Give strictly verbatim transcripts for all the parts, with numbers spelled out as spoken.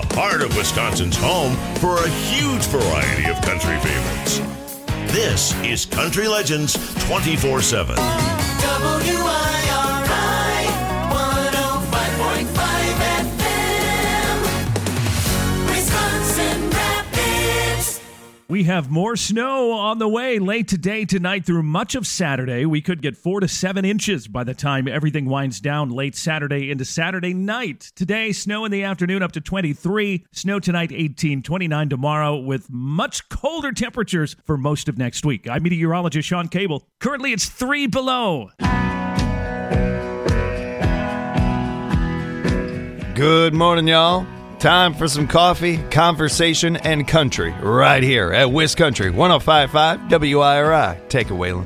heart of Wisconsin's home for a huge variety of country favorites. This is Country Legends twenty-four seven. W I R I one oh five point five F M, Wisconsin Rapids. We have more snow on the way late today, tonight, through much of Saturday. We could get four to seven inches by the time everything winds down late Saturday into Saturday night. Today, snow in the afternoon up to twenty-three. Snow tonight, eighteen. twenty-nine tomorrow, with much colder temperatures for most of next week. I'm meteorologist Sean Cable. Currently, it's three below. Good morning, y'all. Time for some coffee, conversation, and country right here at Wiz Country one oh five point five W I R I. Take it, Waylon.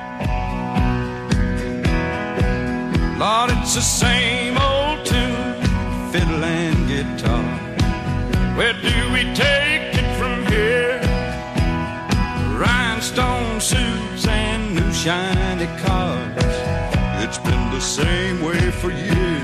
Lord, it's the same old tune, fiddle and guitar. Where do we take it from here? Rhinestone suits and new shiny cars. It's been the same way for years.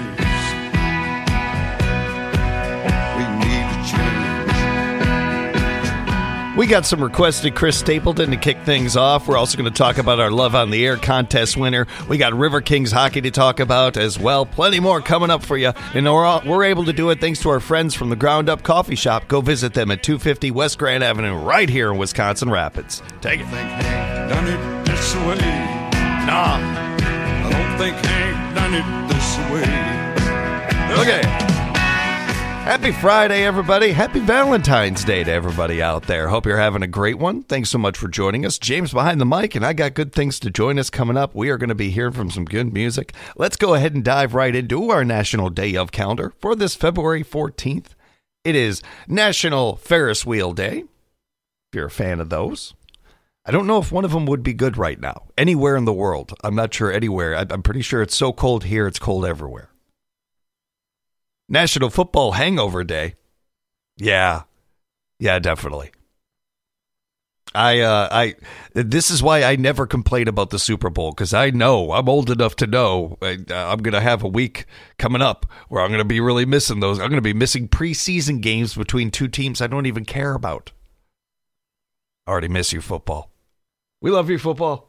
We got some requested Chris Stapleton to kick things off. We're also going to talk about our Love on the Air contest winner. We got River Kings hockey to talk about as well. Plenty more coming up for you. And we're, all, we're able to do it thanks to our friends from the Ground Up Coffee Shop. Go visit them at two fifty West Grand Avenue right here in Wisconsin Rapids. Take it. I think Hank done it this way. Nah. I don't think Hank done it this way. Okay. Happy Friday, everybody. Happy Valentine's Day to everybody out there. Hope you're having a great one. Thanks so much for joining us. James behind the mic, and I got good things to join us coming up. We are going to be hearing from some good music. Let's go ahead and dive right into our National Day of calendar for this February fourteenth. It is National Ferris Wheel Day, if you're a fan of those. I don't know if one of them would be good right now, anywhere in the world. I'm not sure anywhere. I'm pretty sure it's so cold here, it's cold everywhere. National Football Hangover Day. Yeah. Yeah, definitely. I, uh, I, this is why I never complain about the Super Bowl, because I know, I'm old enough to know I, I'm going to have a week coming up where I'm going to be really missing those. I'm going to be missing preseason games between two teams I don't even care about. I already miss you, football. We love you, football.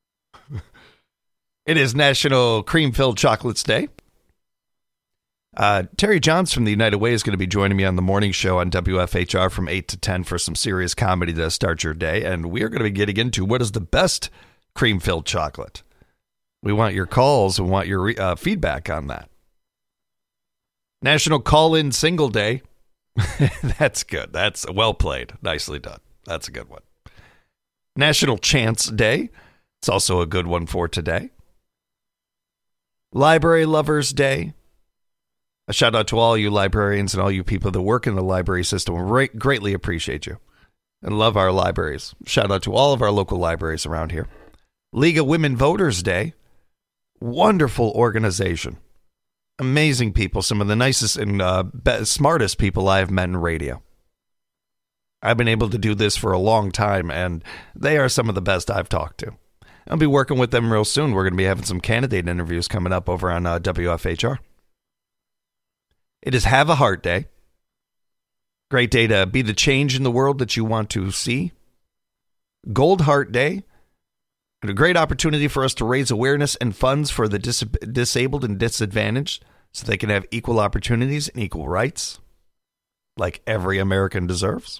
It is National Cream-Filled Chocolates Day. Uh, Terry Johns from the United Way is going to be joining me on the morning show on W F H R from eight to ten for some serious comedy to start your day. And we are going to be getting into what is the best cream-filled chocolate. We want your calls and want your uh, feedback on that. National Call-In Single Day. That's good. That's well played. Nicely done. That's a good one. National Chance Day. It's also a good one for today. Library Lovers Day. A shout out to all you librarians and all you people that work in the library system. We greatly appreciate you and love our libraries. Shout out to all of our local libraries around here. League of Women Voters Day. Wonderful organization. Amazing people. Some of the nicest and uh, best, smartest people I have met in radio. I've been able to do this for a long time, and they are some of the best I've talked to. I'll be working with them real soon. We're going to be having some candidate interviews coming up over on uh, W F H R. It is Have a Heart Day. Great day to be the change in the world that you want to see. Gold Heart Day. And a great opportunity for us to raise awareness and funds for the dis- disabled and disadvantaged so they can have equal opportunities and equal rights like every American deserves.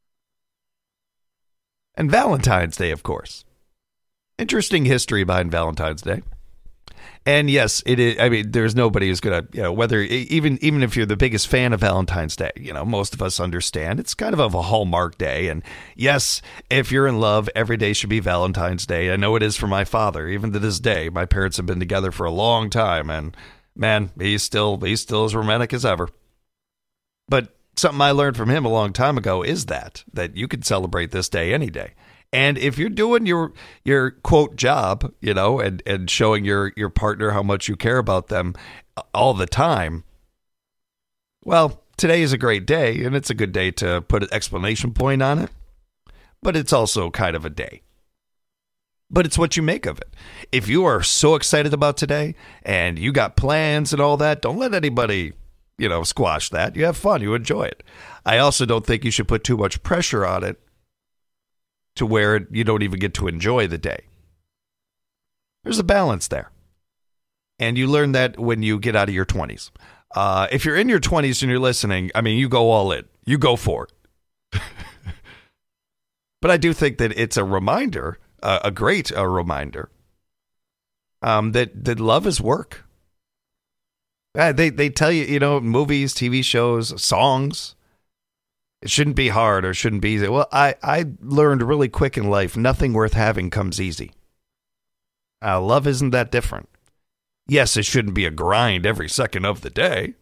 And Valentine's Day, of course. Interesting history behind Valentine's Day. And yes, it is. I mean, there's nobody who's gonna, you know, whether even even if you're the biggest fan of Valentine's Day, you know, most of us understand it's kind of a Hallmark day. And yes, if you're in love, every day should be Valentine's Day. I know it is for my father. Even to this day, my parents have been together for a long time, and man, he's still he's still as romantic as ever. But something I learned from him a long time ago is that that you can celebrate this day any day. And if you're doing your your quote job, you know, and, and showing your, your partner how much you care about them all the time, well, today is a great day, and it's a good day to put an exclamation point on it. But it's also kind of a day. But it's what you make of it. If you are so excited about today and you got plans and all that, don't let anybody you know, squash that. You have fun. You enjoy it. I also don't think you should put too much pressure on it to where you don't even get to enjoy the day. There's a balance there. And you learn that when you get out of your twenties. Uh, if you're in your twenties and you're listening, I mean, you go all in. You go for it. But I do think that it's a reminder, uh, a great uh, reminder, um, that, that love is work. Uh, they, they tell you, you know, movies, T V shows, songs, it shouldn't be hard or shouldn't be easy. Well, I, I learned really quick in life, nothing worth having comes easy. Uh, love isn't that different. Yes, it shouldn't be a grind every second of the day.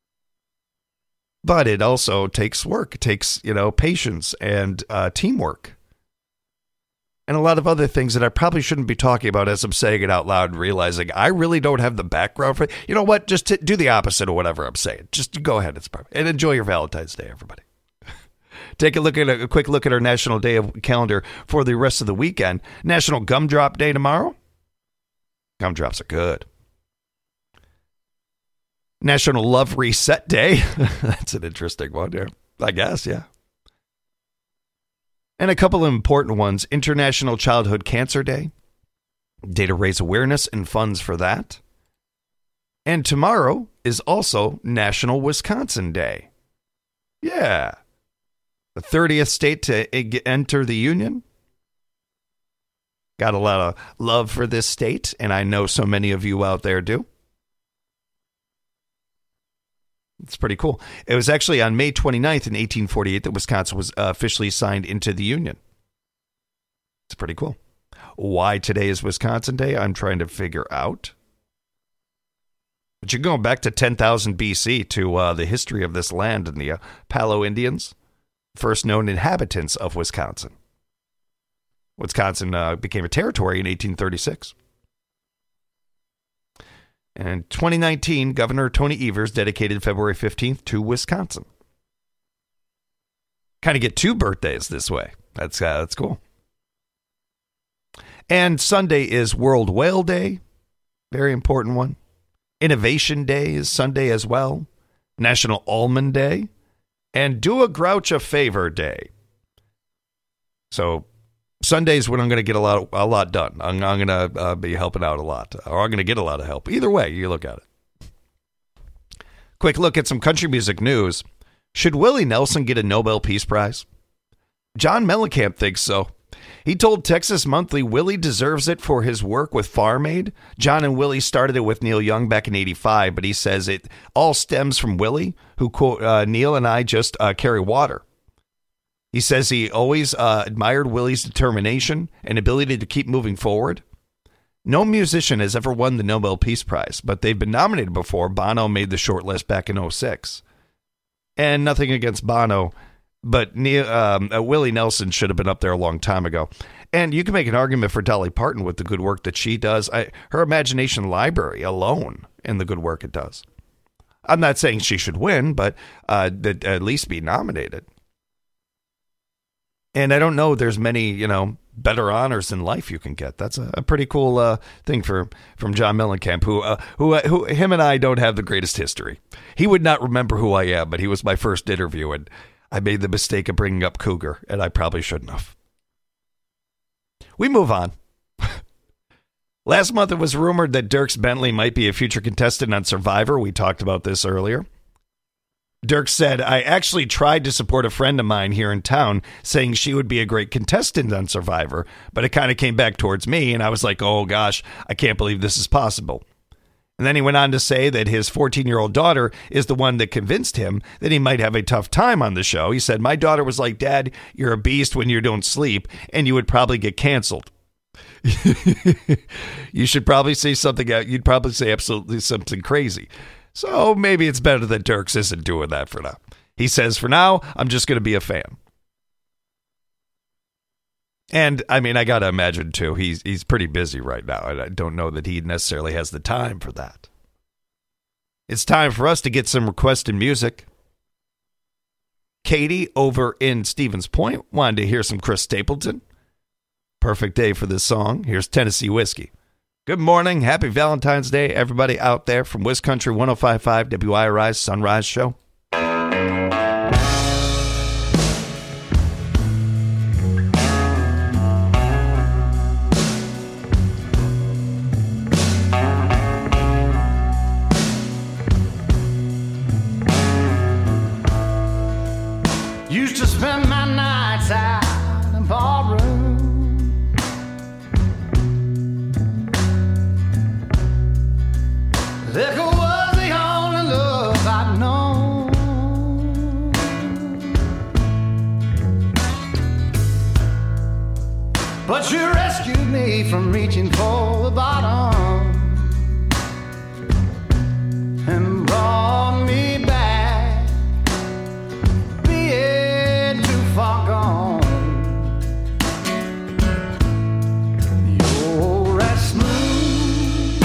But it also takes work. It takes, you know, patience and uh, teamwork. And a lot of other things that I probably shouldn't be talking about as I'm saying it out loud and realizing I really don't have the background for it. You know what? Just t- do the opposite of whatever I'm saying. Just go ahead. It's perfect. And enjoy your Valentine's Day, everybody. Take a look at a, a quick look at our National Day of calendar for the rest of the weekend. National Gumdrop Day tomorrow. Gumdrops are good. National Love Reset Day. That's an interesting one here. I guess, yeah. And a couple of important ones. International Childhood Cancer Day. Day to raise awareness and funds for that. And tomorrow is also National Wisconsin Day. Yeah. The thirtieth state to enter the Union. Got a lot of love for this state, and I know so many of you out there do. It's pretty cool. It was actually on May twenty-ninth in eighteen forty-eight that Wisconsin was uh, officially signed into the Union. It's pretty cool. Why today is Wisconsin Day, I'm trying to figure out. But you're going back to ten thousand B C to uh, the history of this land and the uh, Palo Indians, first known inhabitants of Wisconsin. Wisconsin uh, became a territory in eighteen thirty-six. And in twenty nineteen, Governor Tony Evers dedicated February fifteenth to Wisconsin. Kind of get two birthdays this way. That's uh, that's cool. And Sunday is World Whale Day. Very important one. Innovation Day is Sunday as well. National Almond Day. And Do a Grouch a Favor Day. So Sunday's when I'm going to get a lot, a lot done. I'm, I'm going to uh, be helping out a lot, or I'm going to get a lot of help. Either way, you look at it. Quick look at some country music news. Should Willie Nelson get a Nobel Peace Prize? John Mellencamp thinks so. He told Texas Monthly Willie deserves it for his work with Farm Aid. John and Willie started it with Neil Young back in eighty-five, but he says it all stems from Willie, who, quote, uh, Neil and I just uh, carry water. He says he always uh, admired Willie's determination and ability to keep moving forward. No musician has ever won the Nobel Peace Prize, but they've been nominated before. Bono made the short list back in oh six. And nothing against Bono, but Neil, um, uh, Willie Nelson should have been up there a long time ago. And you can make an argument for Dolly Parton with the good work that she does. I, her Imagination Library alone and the good work it does. I'm not saying she should win, but uh, that at least be nominated. And I don't know there's many, you know, better honors in life you can get. That's a, a pretty cool uh, thing for from John Mellencamp, who, uh, who, uh, who, him and I don't have the greatest history. He would not remember who I am, but he was my first interview, and I made the mistake of bringing up Cougar, and I probably shouldn't have. We move on. Last month, it was rumored that Dierks Bentley might be a future contestant on Survivor. We talked about this earlier. Dirk said, I actually tried to support a friend of mine here in town, saying she would be a great contestant on Survivor, but it kind of came back towards me, and I was like, oh gosh, I can't believe this is possible. And then he went on to say that his fourteen-year-old daughter is the one that convinced him that he might have a tough time on the show. He said, my daughter was like, Dad, you're a beast when you don't sleep, and you would probably get canceled. You should probably say something, you'd probably say absolutely something crazy. So maybe it's better that Dierks isn't doing that for now. He says, for now, I'm just going to be a fan. And, I mean, I got to imagine, too, he's he's pretty busy right now. And I don't know that he necessarily has the time for that. It's time for us to get some requested music. Katie over in Stevens Point wanted to hear some Chris Stapleton. Perfect day for this song. Here's Tennessee Whiskey. Good morning. Happy Valentine's Day, everybody out there from Wiz Country one oh five point five W I R I's Sunrise Show. Used to spend my nights out in ballroom. Liquor was the only love I'd known. But you rescued me from reaching for the bottom and brought me back, being too far gone. You're as smooth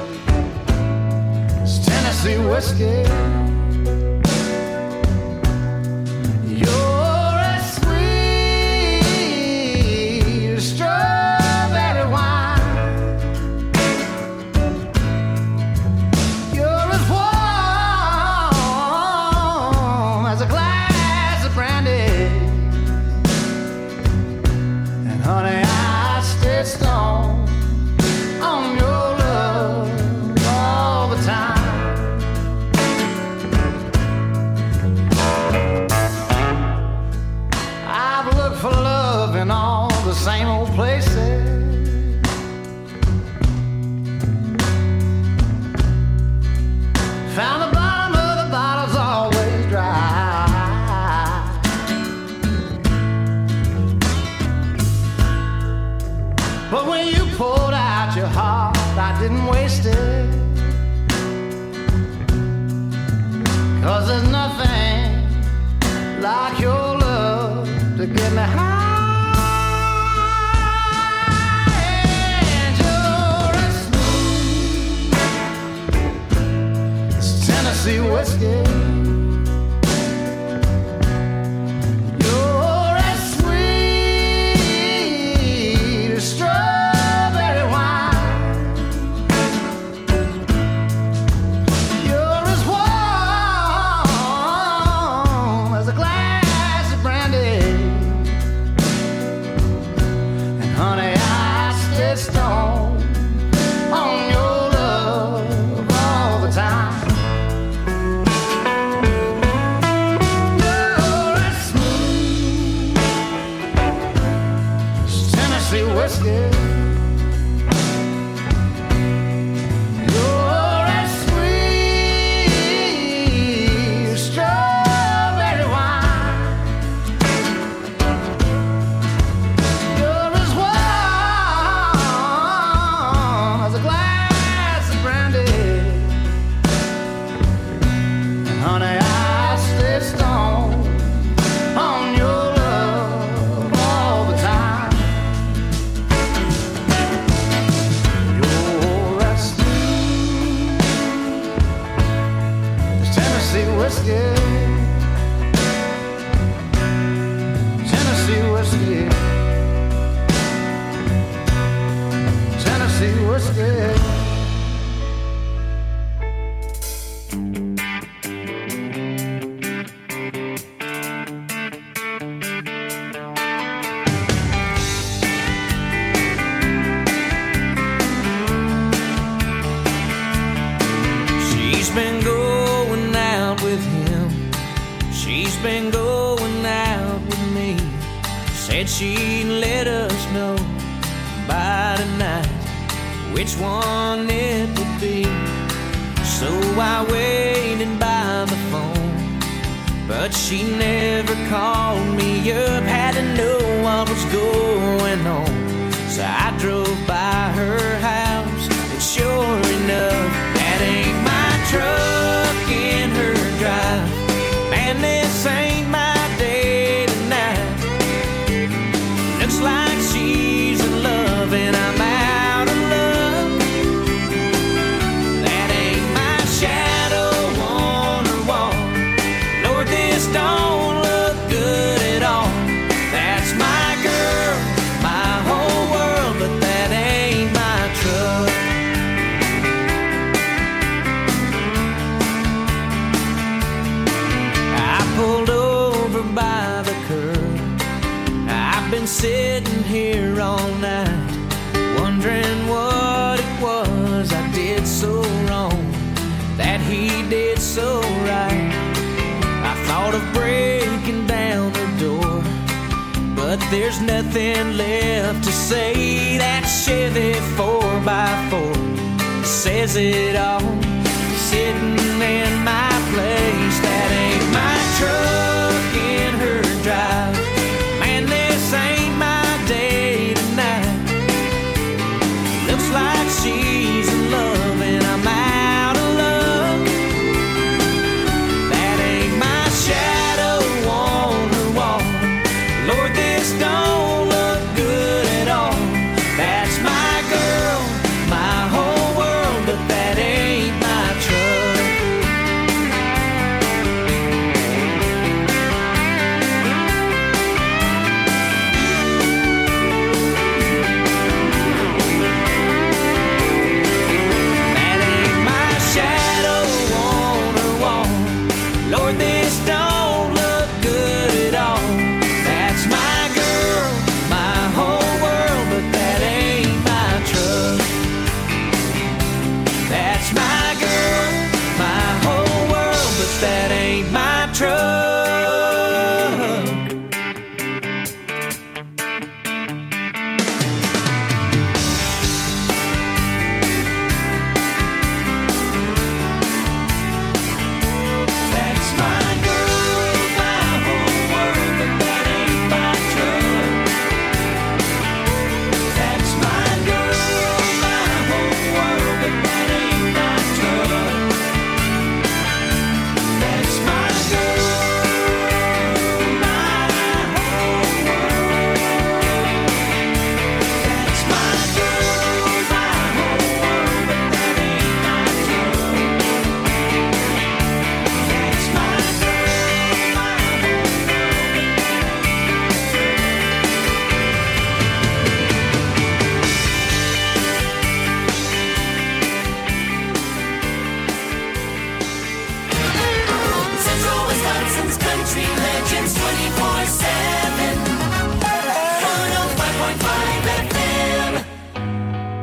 as Tennessee whiskey. You're as sweet as strawberry wine. You're as warm as a glass of brandy. And honey, I stay stoned on your love all the time. I've looked for love in all the same old places. Found the bottom of the bottle's always dry. But when you poured out your heart, I didn't waste it. 'Cause there's nothing like your love to get me high. And you're as smooth as Tennessee whiskey. You're as sweet as strawberry wine. You're as warm as a glass of brandy. And honey, I stay stoned on your love all the time. You're as smooth as Tennessee whiskey. You're as sweet as strawberry wine. You're as warm as a glass of brandy. And honey, I stay stoned on your love all the time. You're as smooth as Tennessee whiskey. Tennessee whiskey. Tennessee whiskey. She's been going out with him. She's been going out with me. Said she'd let us know by tonight which one it would be. So I waited by the phone, but she never called me up. Had to know what was going on, so I drove by her house, and sure enough, that ain't my truck in her drive. Man, this ain't my day tonight. Looks like she's in love and I'm out of love. That ain't my shadow on her wall. Lord, this don't look good at all. That's my girl, my whole world, but that ain't my truck. sitting here all night, wondering what it was I did so wrong, that he did so right. I thought of breaking down the door, but there's nothing left to say. That Chevy four by four says it all, sitting in my place. That ain't my truck in her drive. Man, this ain't my day tonight. Looks like she's in love and I'm out of luck. That ain't my shadow on her wall. Lord, this don't look good at all. That's my girl, my whole world, but that ain't my truck. That ain't my shadow on her wall. Lord, this don't look good at all. That's my girl, my whole world, but that ain't my truck. That's my girl, my whole world, but that ain't my truck. That's my girl, my whole world, but that ain't my truck. That's my girl, my whole world, but that ain't my truck. That's my girl, my whole world. That's my girl, my whole world, but that ain't my truck. That's my girl, my whole Central Wisconsin's Country Legends twenty-four seven. one oh five point five F M.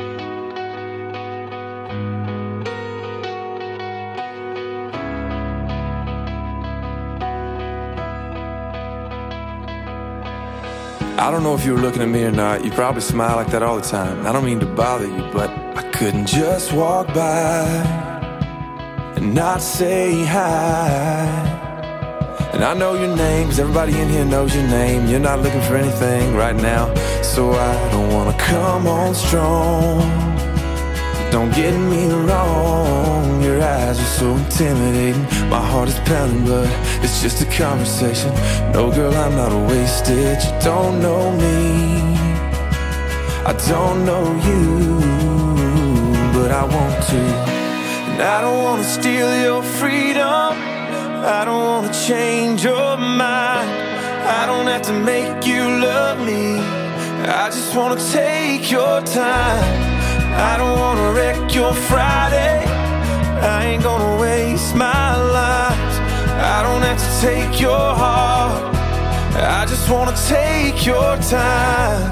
I don't know if you were looking at me or not. You probably smile like that all the time. I don't mean to bother you, but I couldn't just walk by and not say hi. And I know your name, 'cause everybody in here knows your name. You're not looking for anything right now, so I don't wanna come on strong. Don't get me wrong, your eyes are so intimidating. My heart is pounding, but it's just a conversation. No, girl, I'm not wasted. You don't know me, I don't know you, but I want to. And I don't want to steal your freedom, I don't want to change your mind. I don't have to make you love me, I just want to take your time. I don't wanna wreck your Friday, I ain't gonna waste my life. I don't have to take your heart, I just wanna take your time.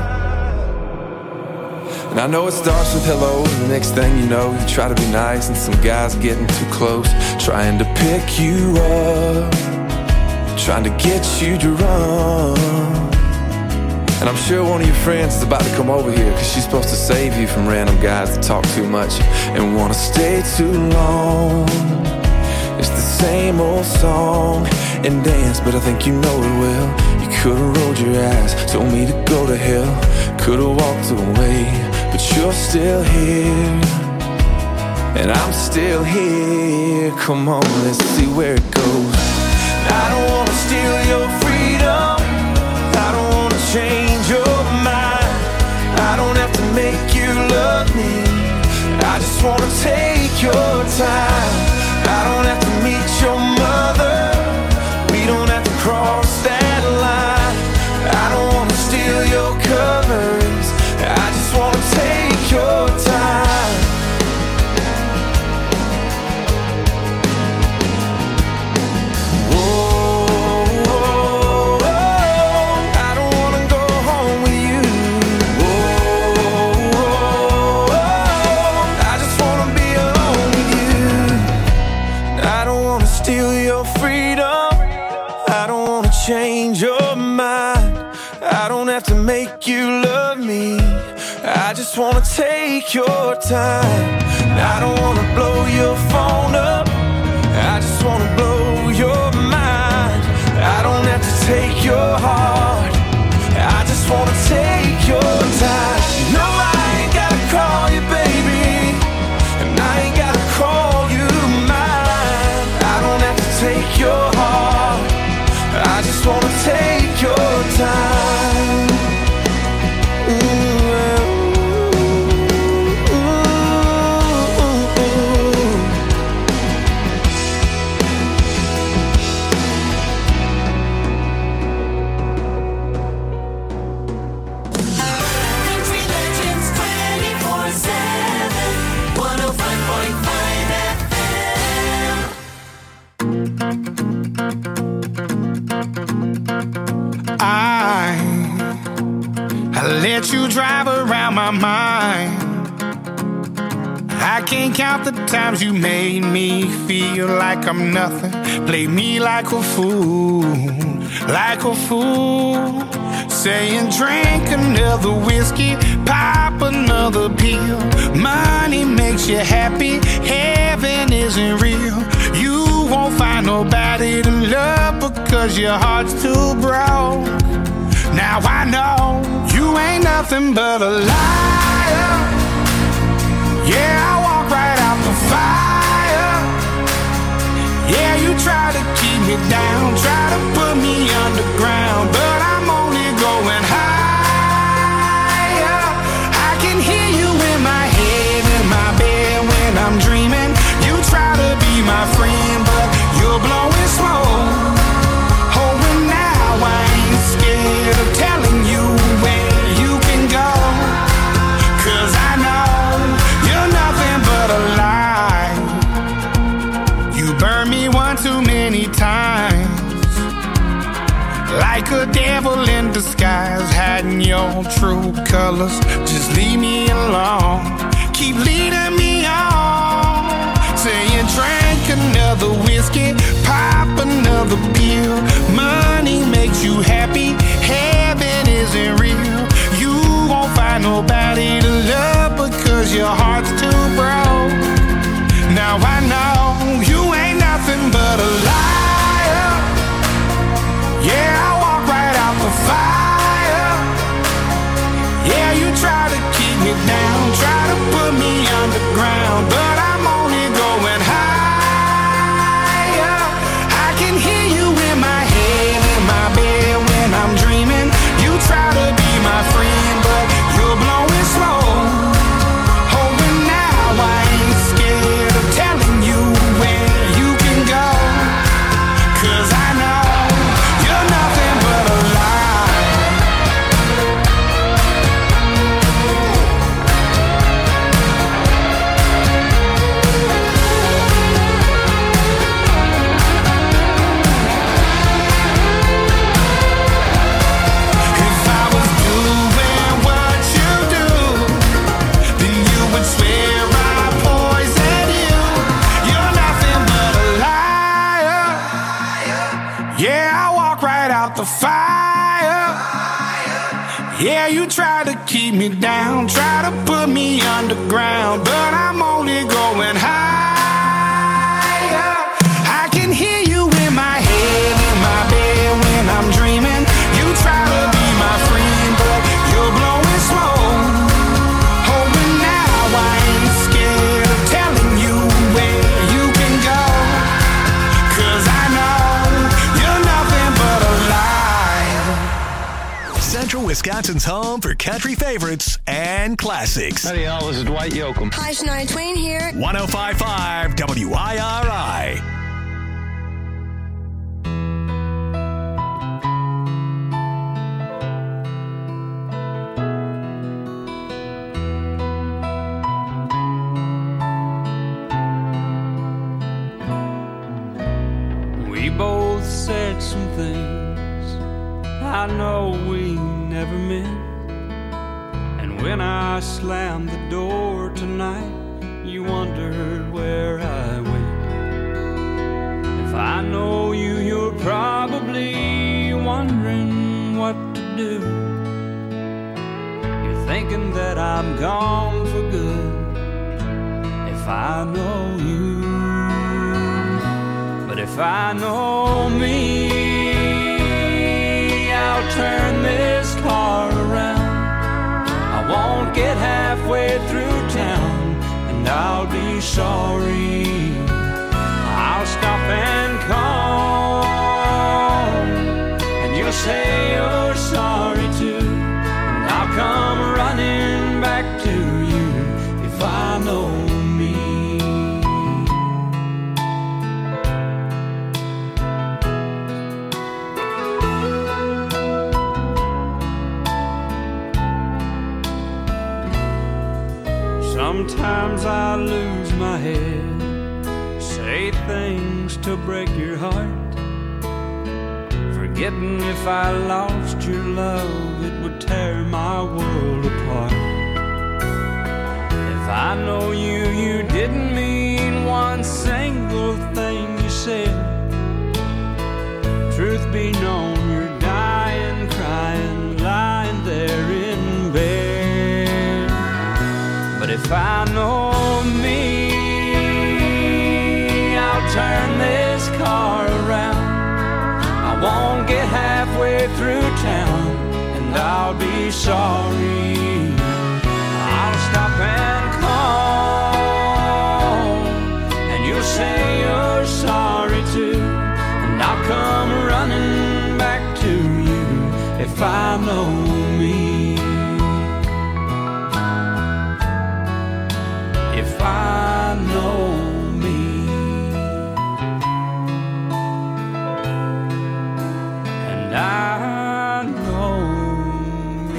And I know it starts with hello, and the next thing you know, you try to be nice, and some guy's getting too close, trying to pick you up, trying to get you drunk. And I'm sure one of your friends is about to come over here, 'cause she's supposed to save you from random guys that talk too much and wanna stay too long. It's the same old song and dance, but I think you know it well. You could've rolled your eyes, told me to go to hell, could've walked away, but you're still here, and I'm still here. Come on, let's see where it goes. I don't wanna steal your freedom, I don't wanna change your mind. I don't have to make you love me, I just wanna take your time. I don't have to meet your mother, we don't have to cross that line. I don't wanna steal your covers, I just wanna take your time. Whoa, whoa, whoa. I don't wanna go I don't wanna steal your freedom. I don't wanna change your mind. I don't have to make you love me. I just wanna take your time. I don't wanna blow your phone up. I just wanna blow your mind. I don't have to take your heart. I just wanna take your time. No, I ain't gotta call you baby, and I ain't gotta call you mine. I don't have to take your heart. I just wanna take your time. Ooh. Let you drive around my mind. I can't count the times you made me feel like I'm nothing. Play me like a fool, like a fool. Saying drink another whiskey, pop another pill. Money makes you happy, heaven isn't real. You won't find nobody to love because your heart's too broke. Now I know you ain't nothing but a liar. Yeah, I walk right out the fire. Yeah, you try to keep me down, try to put me underground, but I'm only going higher. I can hear you in my head, in my bed when I'm dreaming. You try to be my friend, but you're blowing smoke. Oh, and now I ain't scared of telling you where you can go, 'cause I know you're nothing but a lie. You burned me one too many times, like a devil in disguise, hiding your true colors. Just leave me alone, keep leading me on. Saying drink another whiskey, pop another pill. Money makes you happy, heaven isn't real. You won't find nobody to love because your heart's too broke. Now I know you ain't nothing but a liar. Yeah, I walk right out the fire. Yeah, you try to keep me down, try to put me underground, but I'm only going higher. I can hear you in my head, in my bed when I'm dreaming. You try to be my friend, but you're blowing smoke. Oh, and now I ain't scared of telling you where you can go, 'cause I know you're nothing but a lie. If I was doing what you do, then you would swear I poisoned you. You're nothing but a liar. Yeah, I walk right out the fire. Yeah, you try to keep me down, try to put me underground, but I'm only going higher. I can hear you in my head, in my bed when I'm dreaming. You try to be my friend, but you're blowing smoke. Oh, and now I ain't scared of telling you where you can go, 'cause I know you're nothing but a lie. Central Wisconsin's home for country favorites and classics. Howdy, y'all. This is Dwight Yoakam. Hi, Shania Twain here. one oh five point five W I R I. We both said some things I know we never meant. And when I slammed the door tonight, you wondered where I went. probably wondering what to do. You're thinking that I'm gone for good if I know you. But if I know me, I'll turn this car around. I won't get halfway through town and I'll be sorry. I'll stop and call, and you'll say you're sorry too, and I'll come running back to you if I know me. Sometimes I lose my head, say things to break your heart, forgetting if I lost your love it would tear my world apart. If I know you, you didn't mean one single thing you said. Truth be known, you're dying, crying, lying there in bed. But if I know me, turn this car around. I won't get halfway through town and I'll be sorry. I'll stop and call, and you'll say you're sorry too, and I'll come running back to you if I know me. If I know I know me.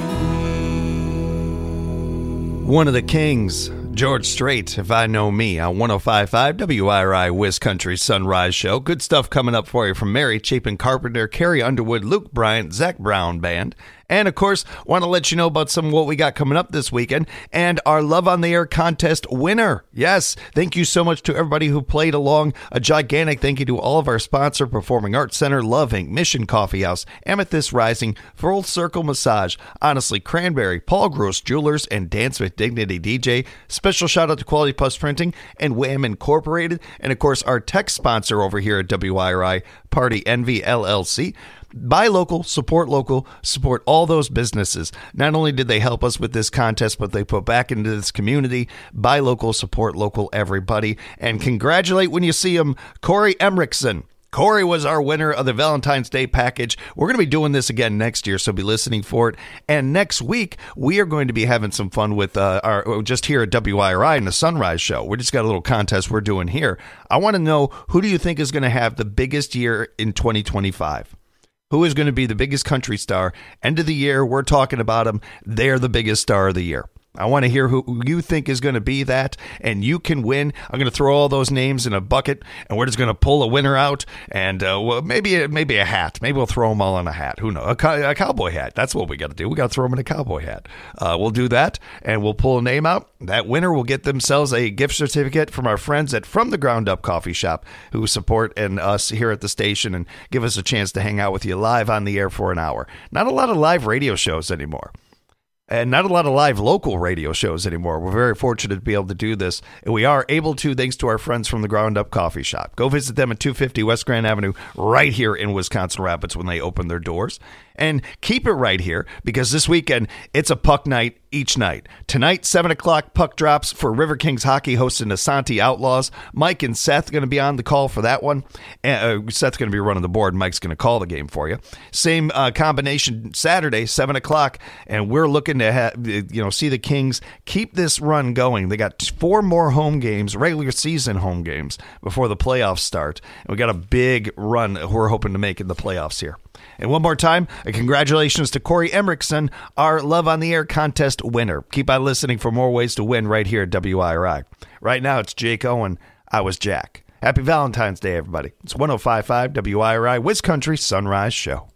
One of the Kings, George Strait, If I Know Me, on one oh five point five W I R I Wiz Country Sunrise Show. Good stuff coming up for you from Mary Chapin Carpenter, Carrie Underwood, Luke Bryant, Zach Brown Band. And, of course, want to let you know about some of what we got coming up this weekend and our Love on the Air contest winner. Yes, thank you so much to everybody who played along. A gigantic thank you to all of our sponsor, Performing Arts Center, Love Incorporated, Mission Coffee House, Amethyst Rising, Full Circle Massage, Honestly Cranberry, Paul Gross Jewelers, and Dance with Dignity D J. Special shout out to Quality Plus Printing and Wham Incorporated. And, of course, our tech sponsor over here at W I R I, Party Envy L L C. Buy local, support local, support all those businesses. Not only did they help us with this contest, but they put back into this community. Buy local, support local, everybody. And congratulate when you see them, Corey Emrickson. Corey was our winner of the Valentine's Day package. We're going to be doing this again next year, so be listening for it. And next week, we are going to be having some fun with uh, our just here at W I R I in the Sunrise Show. We just got a little contest we're doing here. I want to know, who do you think is going to have the biggest year in twenty twenty-five? Who is going to be the biggest country star? End of the year, we're talking about them. They're the biggest star of the year. I want to hear who you think is going to be that, and you can win. I'm going to throw all those names in a bucket, and we're just going to pull a winner out, and uh, well, maybe maybe a hat. Maybe we'll throw them all in a hat. Who knows? A, cow- a cowboy hat. That's what we got to do. We got to throw them in a cowboy hat. Uh, we'll do that, and we'll pull a name out. That winner will get themselves a gift certificate from our friends at From the Ground Up Coffee Shop, who support and us here at the station and give us a chance to hang out with you live on the air for an hour. Not a lot of live radio shows anymore. And not a lot of live local radio shows anymore. We're very fortunate to be able to do this. And we are able to, thanks to our friends from the Ground Up Coffee Shop. Go visit them at two fifty West Grand Avenue right here in Wisconsin Rapids when they open their doors. And keep it right here, because this weekend, it's a puck night each night. Tonight, seven o'clock, puck drops for River Kings Hockey hosting the Santi Outlaws. Mike and Seth are going to be on the call for that one. Uh, Seth's going to be running the board. Mike's going to call the game for you. Same uh, combination Saturday, seven o'clock, and we're looking to have, you know, see the Kings keep this run going. They got four more home games, regular season home games, before the playoffs start. And we got a big run we're hoping to make in the playoffs here. And one more time, a congratulations to Corey Emrickson, our Love on the Air contest winner. Keep on listening for more ways to win right here at W I R I. Right now, it's Jake Owen. I was Jack. Happy Valentine's Day, everybody. It's one oh five point five W I R I Wiz Country Sunrise Show.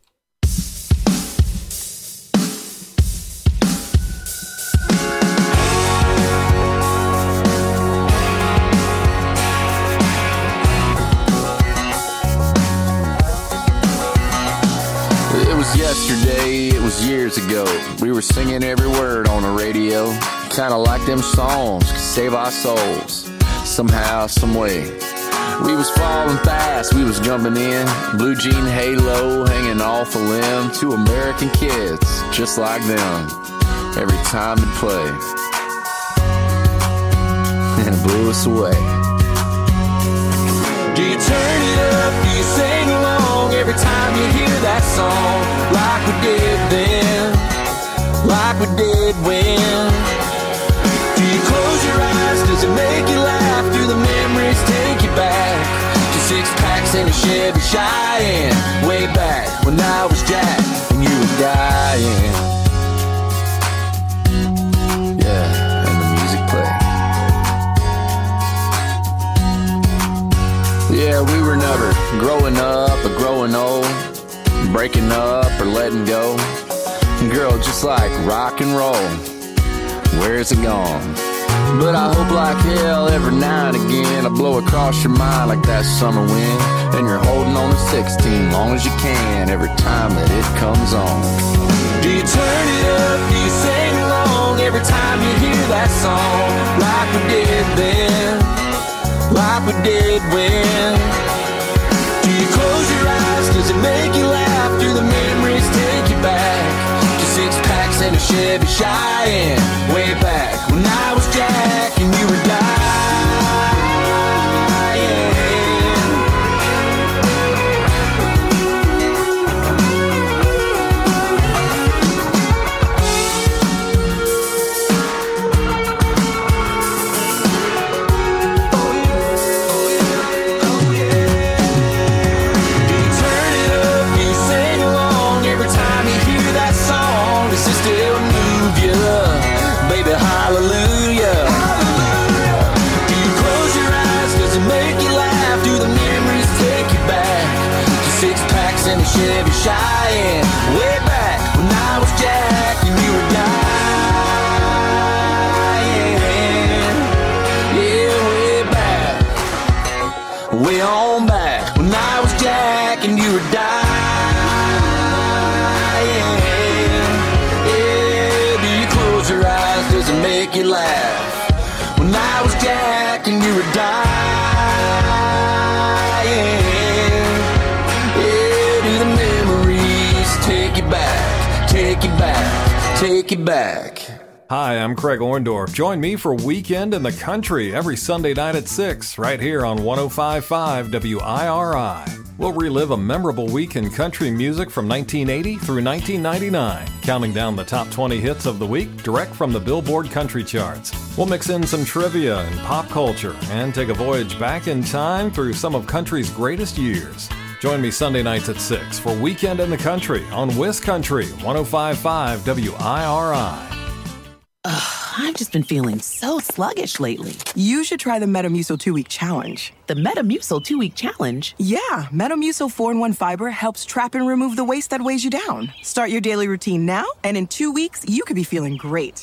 yesterday, it was years ago. We were singing every word on the radio. Kinda like them songs could save our souls. Somehow, some way. We was falling fast, we was jumping in. Blue jean halo hanging off a limb. Two American kids, just like them. Every time it played. And it blew us away. Do you turn it up? Do you sing along every time you hear that song? Like we did then, like we did when. Do you close your eyes? Does it make you laugh? Do the memories take you back to six packs in a Chevy Cheyenne? Way back when I was Jack and you were dying. Yeah, and the music played. Yeah, we were never growing up or growing old, breaking up or letting go. Girl, just like rock and roll, where's it gone? But I hope like hell every now and again I blow across your mind like that summer wind. And you're holding on to sixteen long as you can every time that it comes on. Do you turn it up? Do you sing along every time you hear that song? Like we did then, like we did when. Do you close your eyes? Does it make you laugh? Do the memories take you back to six packs and a Chevy Cheyenne? Way back when I was Jack and you were dying. Still move you, baby, hallelujah. Do you close your eyes? Does it make you laugh? Do the memories take you back to six packs and a Chevy Cheyenne? Way back when I was Jack and you were dying. Yeah, way back, way on back when I was Jack and you were dying. Your eyes, does it make you laugh? When I was Jack and you were dying. Yeah, do the memories take you back, take you back, take you back. Hi, I'm Craig Orndorff. Join me for Weekend in the Country every Sunday night at six, right here on one oh five point five W I R I. We'll relive a memorable week in country music from nineteen eighty through nineteen ninety-nine, counting down the top twenty hits of the week direct from the Billboard Country Charts. We'll mix in some trivia and pop culture and take a voyage back in time through some of country's greatest years. Join me Sunday nights at six for Weekend in the Country on Wiz Country, one oh five point five W I R I. Ugh, I've just been feeling so sluggish lately. You should try the Metamucil two-week challenge. The Metamucil two-week challenge? Yeah, Metamucil four in one fiber helps trap and remove the waste that weighs you down. Start your daily routine now, and in two weeks, you could be feeling great.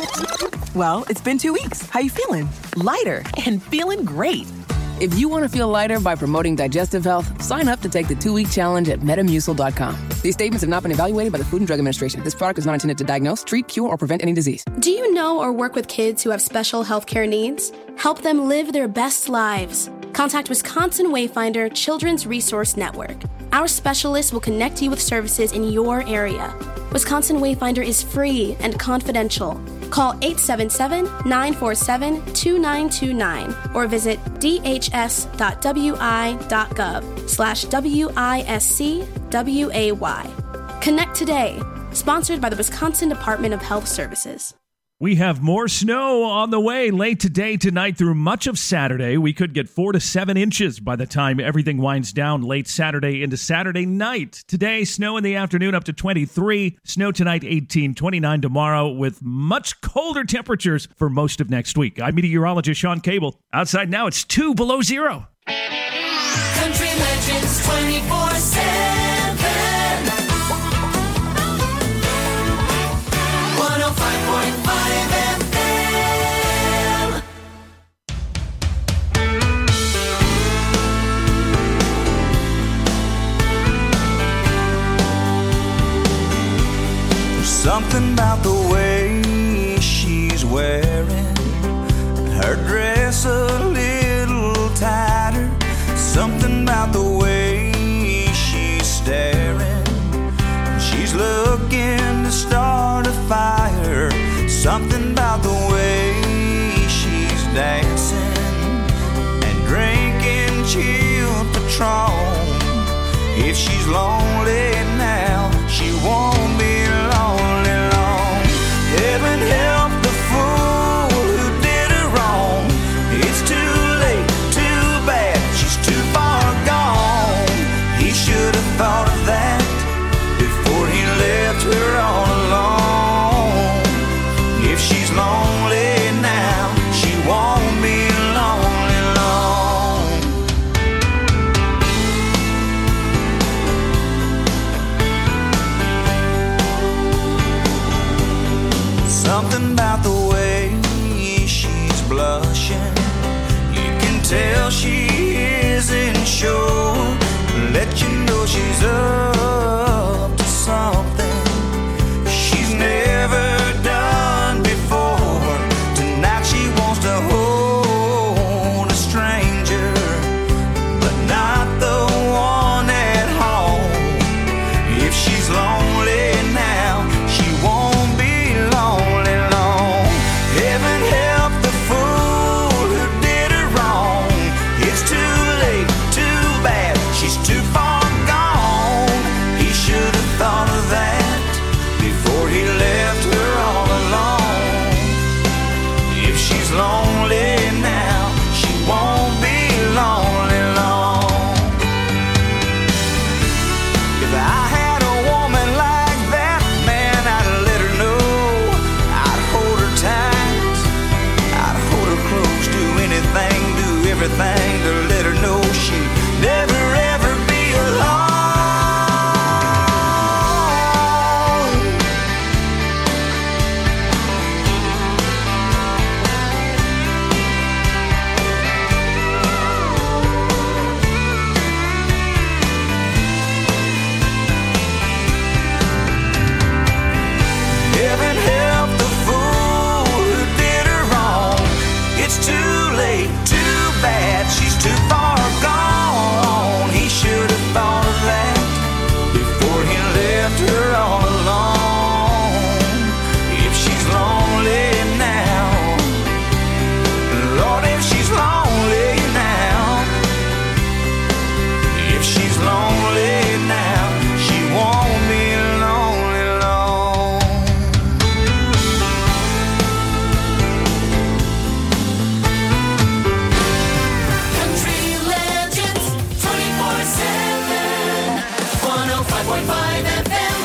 Well, it's been two weeks. How you feeling? Lighter and feeling great. If you want to feel lighter by promoting digestive health, sign up to take the two-week challenge at Metamucil dot com. These statements have not been evaluated by the Food and Drug Administration. This product is not intended to diagnose, treat, cure, or prevent any disease. Do you know or work with kids who have special healthcare needs? Help them live their best lives. Contact Wisconsin Wayfinder Children's Resource Network. Our specialists will connect you with services in your area. Wisconsin Wayfinder is free and confidential. Call eight seven seven, nine four seven, two nine two nine or visit d h s dot w i dot gov slash W I S C W A Y. Connect today. Sponsored by the Wisconsin Department of Health Services. We have more snow on the way late today, tonight, through much of Saturday. We could get four to seven inches by the time everything winds down late Saturday into Saturday night. Today, snow in the afternoon up to twenty-three. Snow tonight, eighteen. twenty-nine tomorrow, with much colder temperatures for most of next week. I'm meteorologist Sean Cable. Outside now, it's two below zero. Country Legends twenty-four seven. one oh five point five F M. Something about the way she's wearing her dress a little tighter. Something about the way she's staring. She's looking to start a fire. Something about the way she's dancing and drinking chilled Patron. If she's lonely now, she won't be lonely long. Heaven help the fool who did her wrong. It's too late, too bad, she's too far gone. He should have thought of that before he left her all alone. If she's lonely now, she won't be lonely long. Something about the way she's blushing. You can tell she isn't sure. Let you know she's up to something she's never done before. Tonight she wants to hold a stranger, but not the one at home. If she's lonely now, she won't be lonely long. Heaven help the fool who did her wrong. It's too late, too bad, she's too far gone. He should have thought of that before he left her all alone. If she's lonely now, she won't be lonely long. If I had a woman like that, man, I'd let her know. I'd hold her tight, I'd hold her close, do anything, do everything to let her know she'd never ever be alone. Heaven help the fool who did her wrong. It's too late, too bad, she's too far gone. He should have thought of that before he left her all alone. If she's lonely now, Lord, if she's lonely now, if she's lonely now, she won't be lonely long. Country Legends twenty-four seven, one oh five point five F M.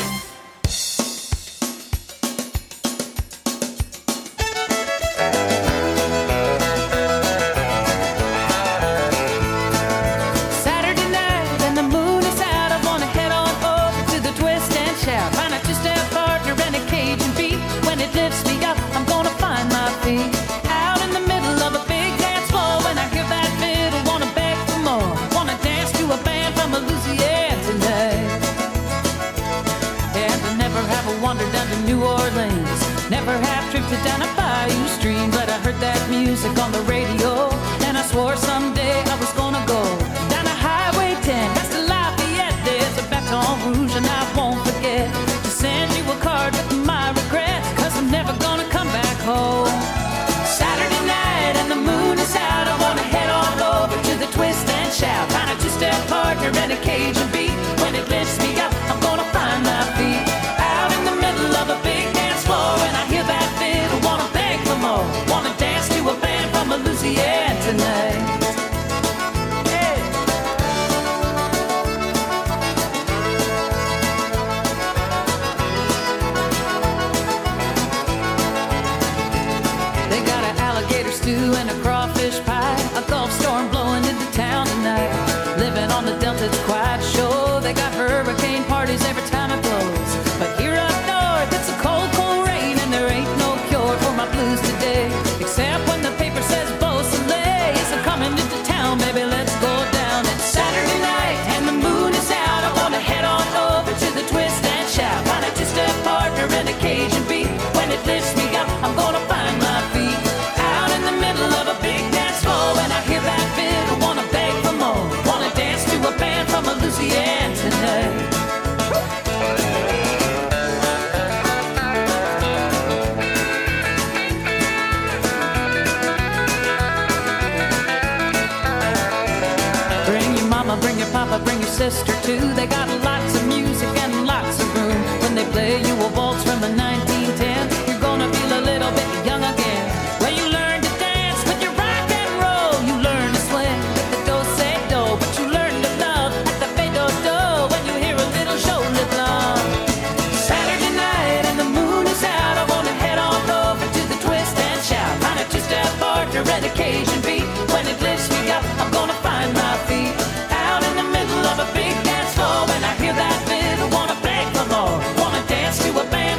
Saturday night and the moon is out. I wanna head on over to the twist and shout. Find a two-step partner and a Cajun beat. When it lifts me up, I'm gonna find my feet. Out in the middle of a big dance floor. When I hear that fiddle, wanna beg for more. Wanna dance to a band from Louisiana tonight. And I never have a wander down to New Orleans. Never have drifted down a bayou stream. But I heard that music on the radio, and I swore someday I was gonna go down a Highway ten, past the Lafayette. There's a Baton Rouge, and I won't forget to send you a card with my regrets, 'cause I'm never gonna come back home. Saturday night and the moon is out. I wanna head on over to the twist and shout. Find a two-step partner and a Cajun beat. When it lifts me up, I'm gonna find my feet. Out in the middle of a big dance floor, and I hear that fiddle, wanna beg for more. Wanna dance to a band from Louisiana tonight. Hey. They got an alligator stew and a crawfish pie. A Gulf storm blowing into town tonight. Living on the Delta, it's quite sure. Louisiana tonight. Bring your mama, bring your papa, bring your sister too. They got lots of music and lots of room. When they play you a waltz from the nineteen ten, you're gonna feel a little bit young again. Well, you learn to dance with your rock and roll. You learn to swing with the do-say-do, but you learn to love at the fade-do-do when you hear a little shoulder love. Saturday night and the moon is out. I wanna head on over to the twist and shout. Find a two-step partner and a Cajun beat. When it lifts me up, I'm gonna find my feet out in the middle of a big dance floor. When I hear that fiddle, wanna beg for more, wanna dance to a band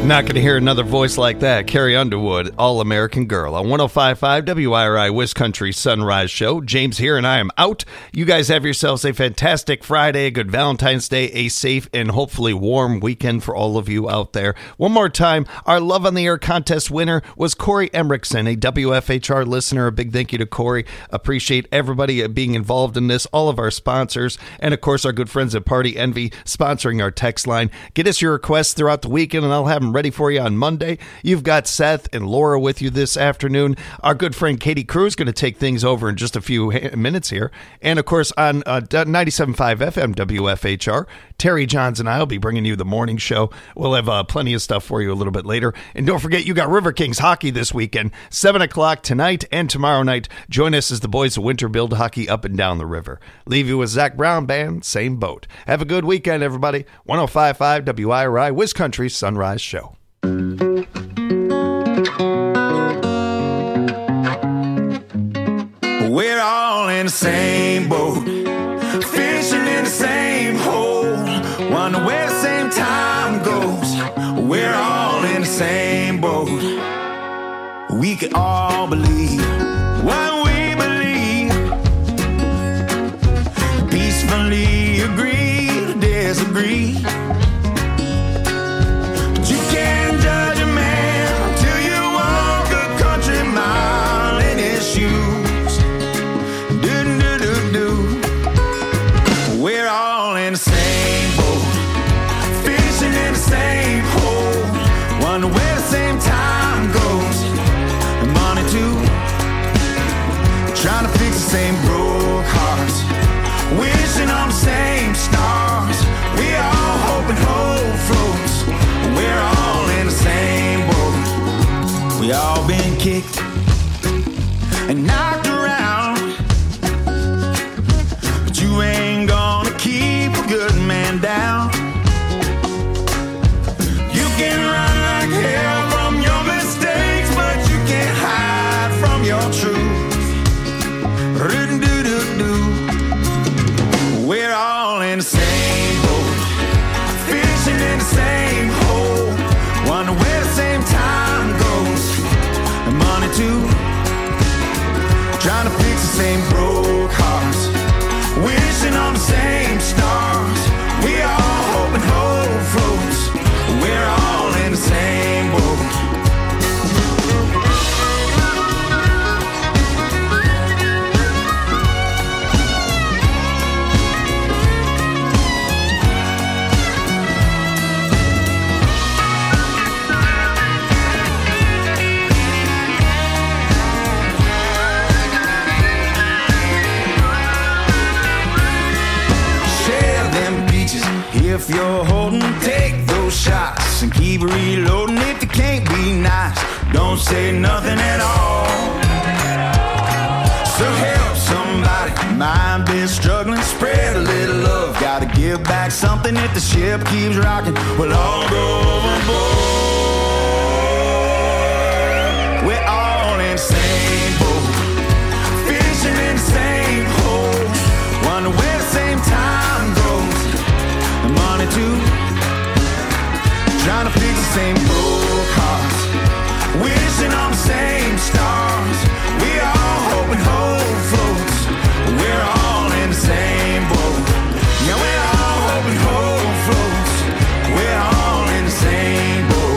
Not going to hear another voice like that. Carrie Underwood, All-American Girl, on one oh five point five W I R I Wisconsin Sunrise Show. James here, and I am out. You guys have yourselves a fantastic Friday, a good Valentine's Day, a safe and hopefully warm weekend for all of you out there. One more time, our Love on the Air contest winner was Corey Emrickson, a W F H R listener. A big thank you to Corey. Appreciate everybody being involved in this, all of our sponsors, and of course our good friends at Party Envy sponsoring our text line. Get us your requests throughout the weekend, and I'll have them ready for you on Monday. You've got Seth and Laura with you this afternoon. Our good friend Katie Cruz going to take things over in just a few ha- minutes here. And of course on uh, ninety-seven point five F M W F H R, Terry Johns and I will be bringing you the morning show. We'll have uh, plenty of stuff for you a little bit later. And don't forget, you got River Kings hockey this weekend, seven o'clock tonight and tomorrow night. Join us as the boys of Winter build hockey up and down the river. Leave you with Zach Brown Band, same boat. Have a good weekend, everybody. one oh five point five W I R I Wisconsin Sunrise Show. We're all in the same boat, fishing in the same hole, wonder where the same time goes. We're all in the same boat. We can all believe what we believe, peacefully agree to disagree. But you can't judge a man till you walk a country mile in his shoes. Do do do do. We're all in the same boat, fishing in the same hole, wonder where the same time goes. And money too, trying to fix the same broke hearts, wishing on the same stars. We all hope and hope floats. We're all in the same boat. We all been kicked and knocked around, but you ain't gonna keep a good man down. You can run like hell from your mistakes, but you can't hide from your truth. We're all in the same boat, fishing in the same hole, wonder where the same time goes. And money too, trying to fix the same broke hearts, wishing on the same stars. We all hope and hope floats. We're all in the same boat. If you're holding, take those shots and keep reloading. If you can't be nice, don't say nothing at all. So help somebody, mind been struggling, spread a little love. Gotta give back something if the ship keeps rocking. We'll all go overboard. We're all in the same boat, fishing in the same hole, wonder where the same time goes. Money too, trying to fix the same broke hearts, wishing on the same stars. We all hope and hope floats. We're all in the same boat. Yeah, we're all hope and hope floats. We're all in the same boat.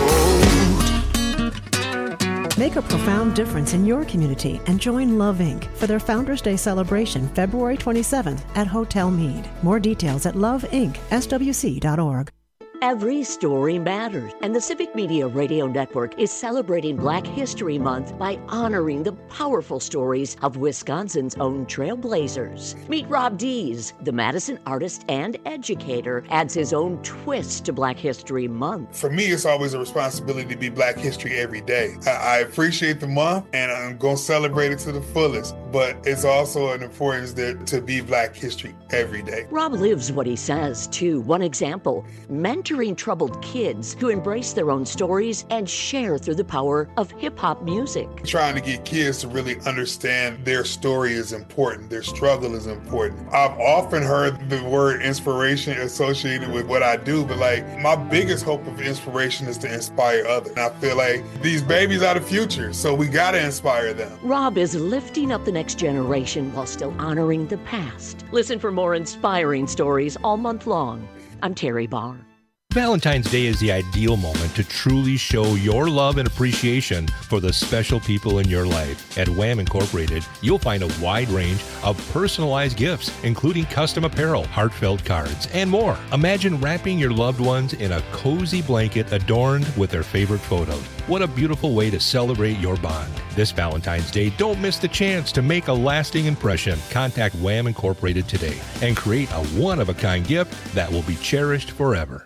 Make a profound difference in your community and join Love Incorporated for their Founders Day celebration February twenty-seventh at Hotel Meade. More details at love inc s w c dot org. Every story matters, and the Civic Media Radio Network is celebrating Black History Month by honoring the powerful stories of Wisconsin's own trailblazers. Meet Rob Dees, the Madison artist and educator, adds his own twist to Black History Month. For me, it's always a responsibility to be Black History every day. I, I appreciate the month, and I'm going to celebrate it to the fullest. but it's also an importance there to be Black history every day. Rob lives what he says, too. One example, mentoring troubled kids to embrace their own stories and share through the power of hip-hop music. Trying to get kids to really understand their story is important, their struggle is important. I've often heard the word inspiration associated with what I do, but like my biggest hope of inspiration is to inspire others. And I feel like these babies are the future, so we gotta inspire them. Rob is lifting up the next generation while still honoring the past. Listen for more inspiring stories all month long. I'm Terry Barr. Valentine's Day is the ideal moment to truly show your love and appreciation for the special people in your life. At Wham Incorporated, you'll find a wide range of personalized gifts, including custom apparel, heartfelt cards, and more. Imagine wrapping your loved ones in a cozy blanket adorned with their favorite photos. What a beautiful way to celebrate your bond. This Valentine's Day, don't miss the chance to make a lasting impression. Contact Wham Incorporated today and create a one-of-a-kind gift that will be cherished forever.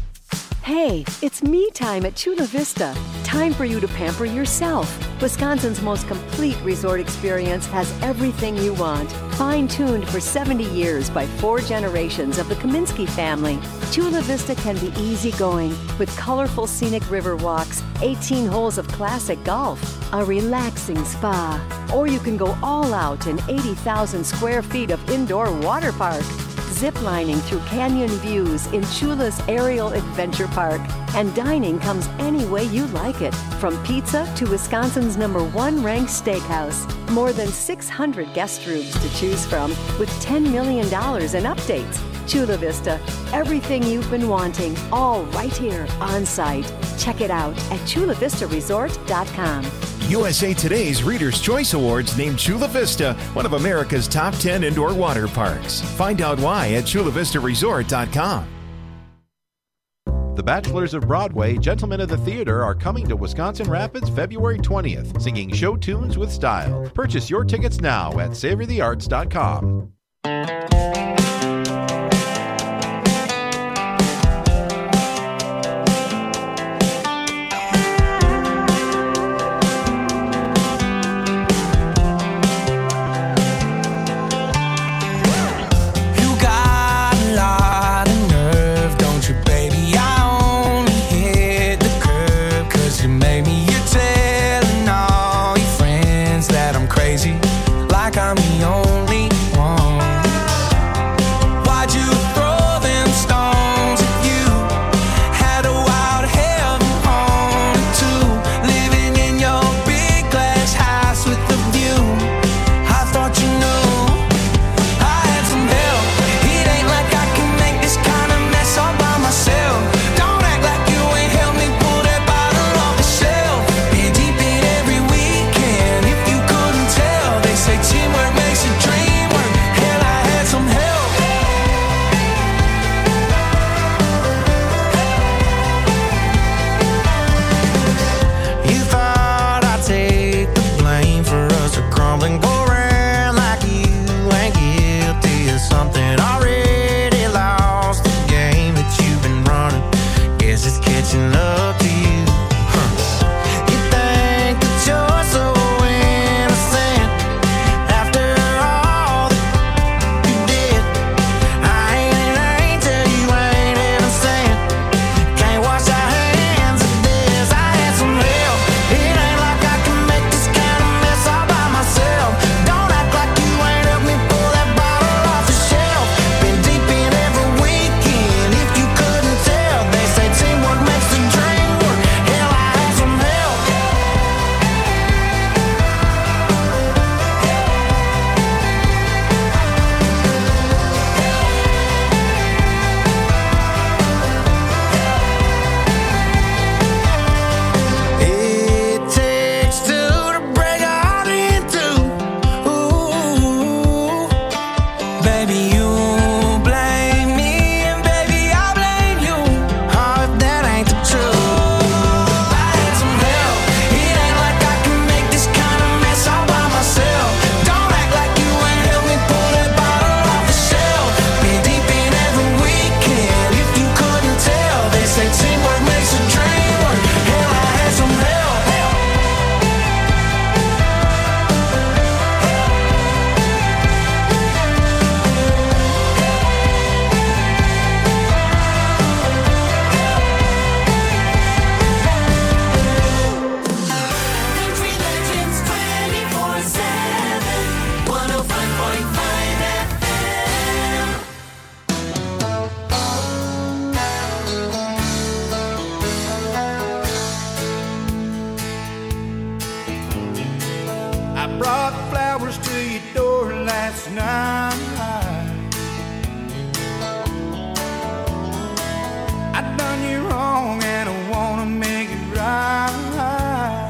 Hey, it's me time at Chula Vista. Time for you to pamper yourself. Wisconsin's most complete resort experience has everything you want. Fine-tuned for seventy years by four generations of the Kaminsky family, Chula Vista can be easygoing with colorful scenic river walks, eighteen holes of classic golf, a relaxing spa, or you can go all out in eighty thousand square feet of indoor water park. Ziplining through canyon views in Chula's Aerial Adventure Park. And dining comes any way you like it, from pizza to Wisconsin's number one ranked steakhouse. More than six hundred guest rooms to choose from with ten million dollars in updates. Chula Vista, everything you've been wanting, all right here on site. Check it out at chula vista resort dot com. U S A Today's Reader's Choice Awards named Chula Vista one of America's top ten indoor water parks. Find out why at chula vista resort dot com. The Bachelors of Broadway, Gentlemen of the Theater are coming to Wisconsin Rapids February twentieth, singing show tunes with style. Purchase your tickets now at savor the arts dot com. I'm the only one. last night. I done you wrong and I wanna make it right.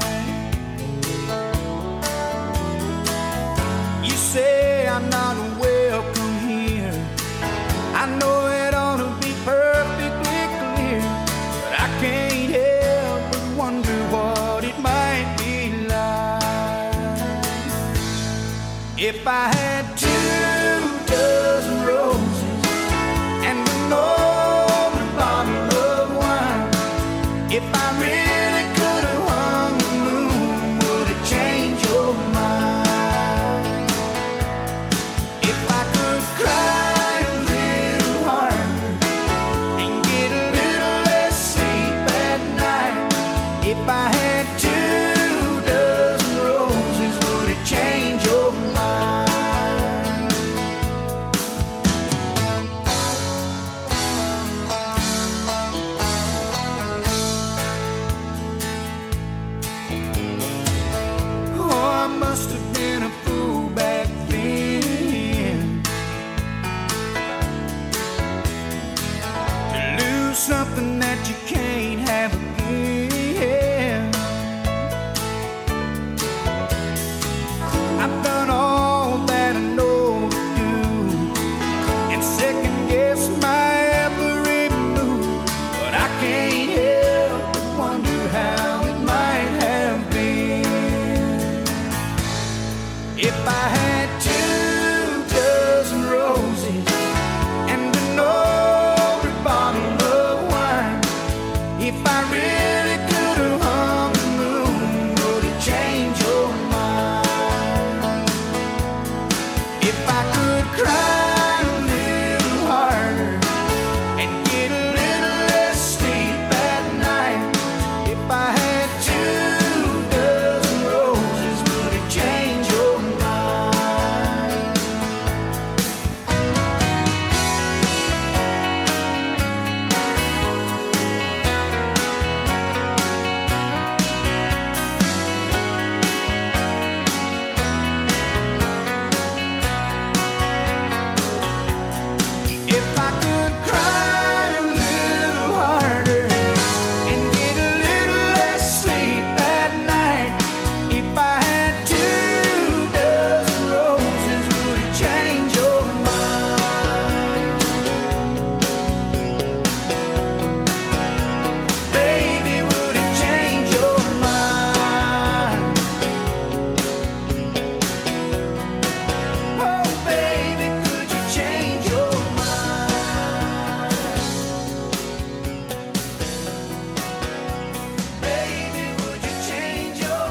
You say I'm not welcome here. I know it ought to be perfectly clear, but I can't help but wonder what it might be like if I had two dozen roses and an open bottle of wine. If I really could have hung the moon, would it change your mind? If I could cry a little harder and get a little less sleep at night. If I had two dozen roses, would it change your mind? Oh, I must have been a fool back then to lose something that you can't have again. I've done all that I know to do and second guess my every move, but I can't help but wonder how it might have been if I had two dozen roses and an old bottle of wine. If I really could have hung the moon, would it change your mind? If I could cry a little harder and get a little less sleep at night. If I had two dozen roses, would it change your mind? If I could cry a little harder and get a little less sleep at night. If I had two dozen roses, would it change your mind? Baby, would it change your mind? Oh, baby, could you change your mind? Baby, would you change your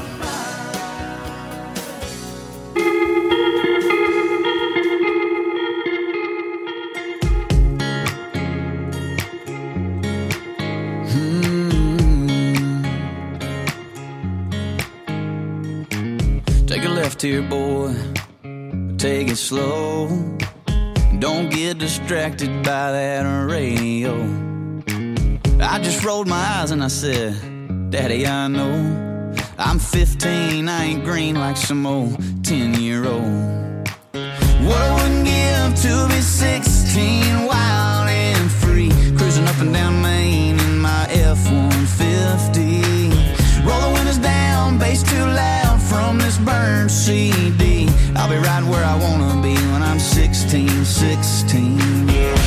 Take a left here, boy. Take it slow. Don't get distracted by that radio. I just rolled my eyes and I said, Daddy, I know I'm fifteen, I ain't green like some old ten-year-old. What I wouldn't give to be sixteen, wild and free, cruising up and down Main in my F one fifty. Roll the windows down, bass too loud from this burned C D. I'll be right where I wanna be when I'm sixteen, sixteen, yeah.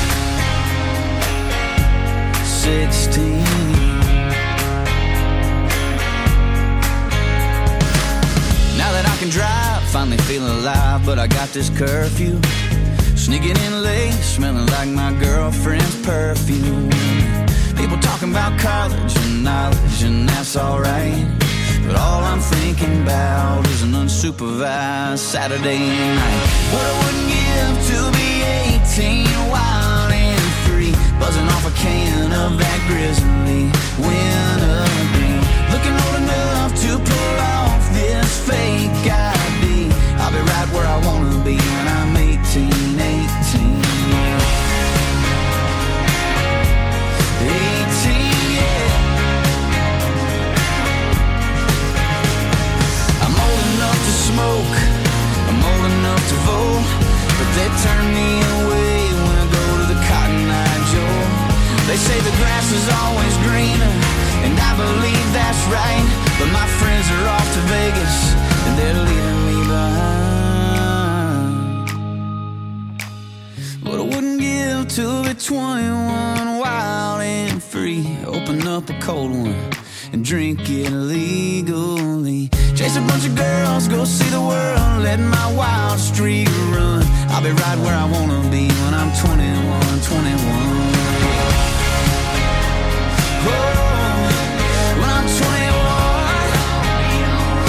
sixteen. Now that I can drive, finally feeling alive, but I got this curfew. Sneaking in late, smelling like my girlfriend's perfume. People talking about college and knowledge, and that's alright. But all I'm thinking about is an unsupervised Saturday night. What I wouldn't give to be eighteen, wild and free, buzzing off a can of that grizzly wintergreen. Looking old enough to pull off this fake I D. I'll be right where I wanna be when I'm eighteen, eighteen, yeah. eighteen, yeah. I'm old enough to smoke, I'm old enough to vote. believe that's right, but my friends are off to Vegas and they're leaving me behind. But I wouldn't give to be twenty-one, wild and free. Open up a cold one and drink it legally. Chase a bunch of girls, go see the world, let my wild streak run. I'll be right where I wanna be when I'm twenty-one, twenty-one.